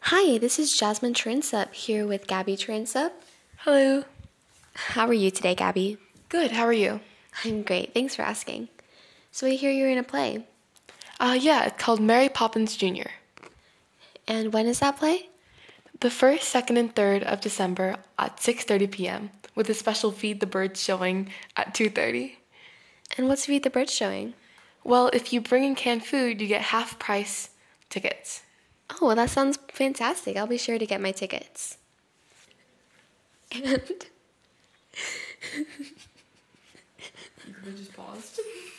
Hi, this is Jasmine Trinsup here with Gabby Trinsup. Hello. How are you today, Gabby? Good, how are you? I'm great, thanks for asking. So I hear you're in a play. Yeah, it's called Mary Poppins Jr. And when is that play? The 1st, 2nd, and 3rd of December at 6:30 p.m. with a special Feed the Birds showing at 2:30. And what's Feed the Birds showing? Well, if you bring in canned food, you get half price tickets. Oh, well, that sounds fantastic. I'll be sure to get my tickets. And... You could have just paused.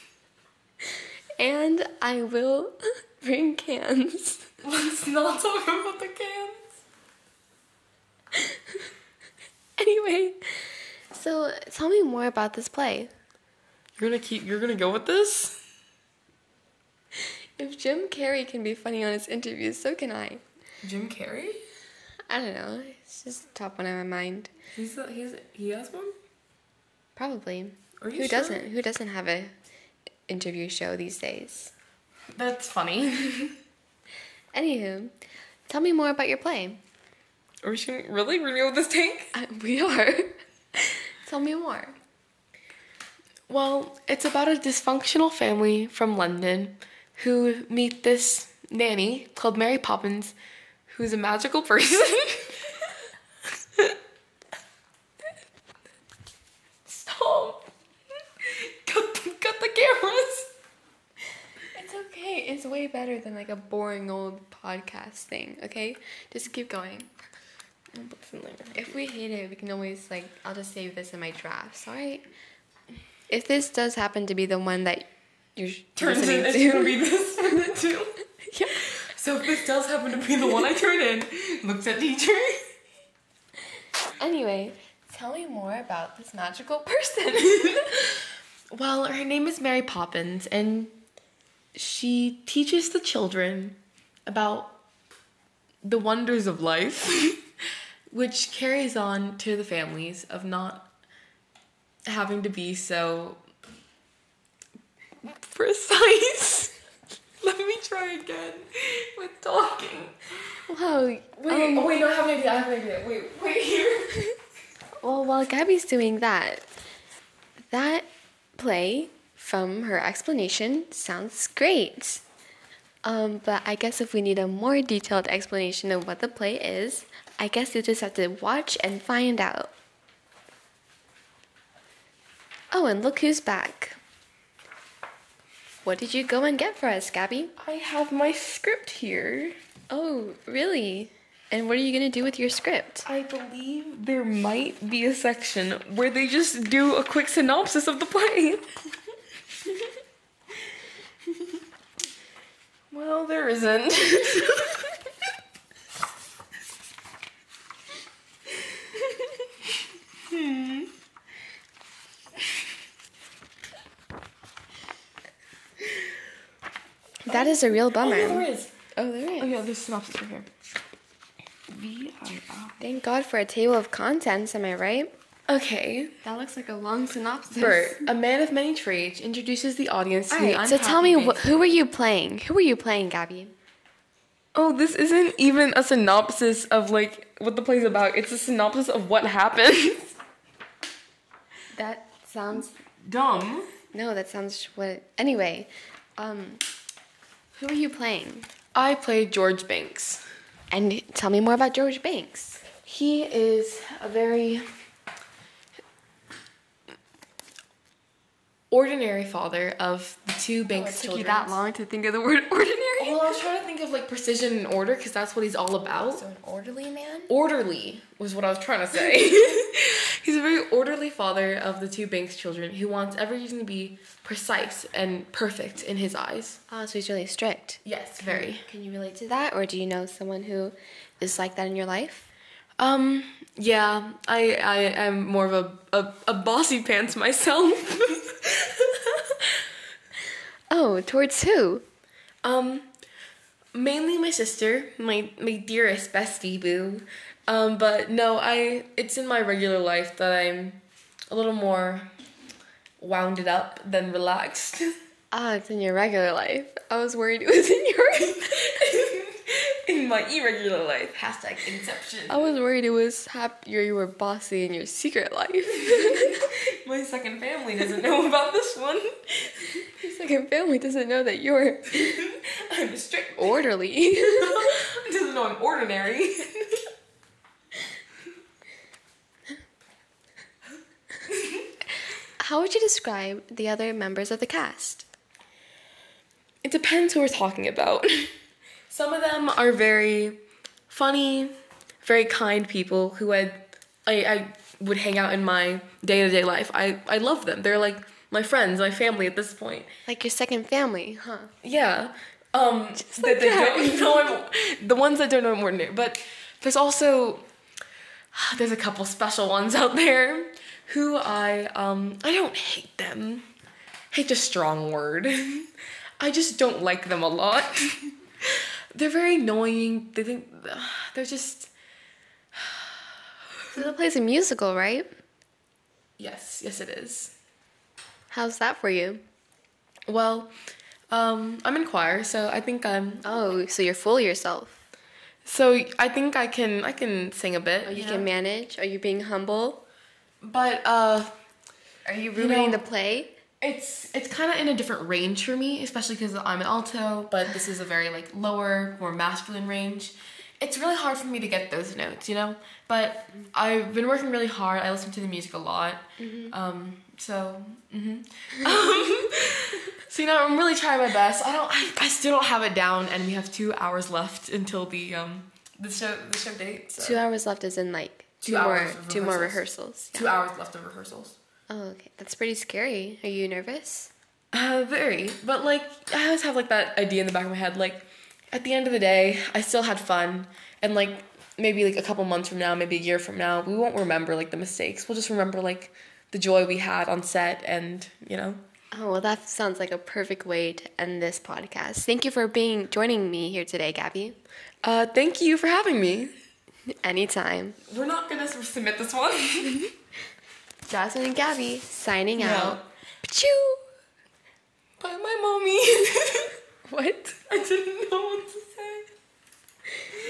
and I will bring cans. Let's not talk about the cans. Anyway, so tell me more about this play. You're gonna go with this? If Jim Carrey can be funny on his interviews, so can I. Jim Carrey? I don't know. It's just top one in my mind. He has one? Probably. Are you Who sure? doesn't? Who doesn't have a interview show these days? That's funny. Anywho, tell me more about your play. Are we shooting? Really? We're gonna go with this tank? We are. Tell me more. Well, it's about a dysfunctional family from London who meet this nanny called Mary Poppins, who's a magical person. Stop. Cut the cameras. It's okay. It's way better than like a boring old podcast thing, okay? Just keep going. If we hate it, we can always I'll just save this in my drafts, alright? If this does happen to be the one that you're listening to. It's gonna be this one too. Yeah. So if this does happen to be the one I turn in, looks at teacher. Anyway, tell me more about this magical person. Well, her name is Mary Poppins, and she teaches the children about the wonders of life, which carries on to the families of not having to be so precise. Let me try again with talking. Wow. Wait, no, I have an idea. Wait here. Well, while Gabby's doing that play, from her explanation, sounds great. But I guess if we need a more detailed explanation of what the play is, I guess you just have to watch and find out. Oh, and look who's back. What did you go and get for us, Gabby? I have my script here. Oh, really? And what are you going to do with your script? I believe there might be a section where they just do a quick synopsis of the play. Well, there isn't. That is a real bummer. Oh, yeah, there is. Oh, there is. Oh, yeah, there's synopsis right here. V-I-R. Thank God for a table of contents, am I right? Okay. That looks like a long synopsis. Bert, a man of many trades, introduces the audience to the Alright, unhappy so tell me, banker. who are you playing? Who are you playing, Gabby? Oh, this isn't even a synopsis of, what the play's about. It's a synopsis of what happens. That sounds... Dumb. No, that sounds what... Anyway, who are you playing? I play George Banks. And tell me more about George Banks. He is a very ordinary father of the two Banks children. to think of the word ordinary? Well, I was trying to think of precision and order because that's what he's all about. So an orderly man? Orderly was what I was trying to say. He's a very orderly father of the two Banks children who wants everything to be precise and perfect in his eyes. Oh, so he's really strict. Yes, very. Can you relate to that? Or do you know someone who is like that in your life? Yeah, I am more of a bossy pants myself. Oh, towards who? Mainly my sister, my dearest bestie boo. But no, it's in my regular life that I'm a little more wounded up than relaxed. Ah, it's in your regular life. I was worried it was in your... in my irregular life. Hashtag Inception. I was worried it was you were bossy in your secret life. My second family doesn't know about this one. Your second family doesn't know that you're I'm strict. orderly. Doesn't know I'm ordinary. How would you describe the other members of the cast? It depends who we're talking about. Some of them are very funny, very kind people who I would hang out in my day-to-day life. I love them. They're like my friends, my family at this point. Like your second family, huh? Yeah. Just like they that. don't know the ones that don't know I'm ordinary. But there's also there's a couple special ones out there who I don't hate them. Hate's a strong word. I just don't like them a lot. They're very annoying. They're just. So that plays a musical, right? Yes, it is. How's that for you? Well, I'm in choir, so I think I'm. Oh, so you're full of yourself. So I think I can sing a bit. Oh, you can manage? Are you being humble? But Are you ruining know, the play? It's kind of in a different range for me, especially because I'm an alto, but this is a very like lower, more masculine range. It's really hard for me to get those notes, you know? But I've been working really hard. I listen to the music a lot. Mm-hmm. So you know, I'm really trying my best. I still don't have it down, and we have 2 hours left until the show date. So. 2 hours left is in like two more rehearsals. Yeah. 2 hours left of rehearsals. Oh, okay. That's pretty scary. Are you nervous? Very. But like, I always have like that idea in the back of my head, like, at the end of the day, I still had fun, and like, maybe like a couple months from now, maybe a year from now, we won't remember like the mistakes. We'll just remember like the joy we had on set, and you know. Oh, well, that sounds like a perfect way to end this podcast. Thank you for joining me here today, Gabby. Thank you for having me. Anytime. We're not gonna submit this one. Jasmine and Gabby signing out. Pachoo! Bye, my mommy. What? I didn't know what to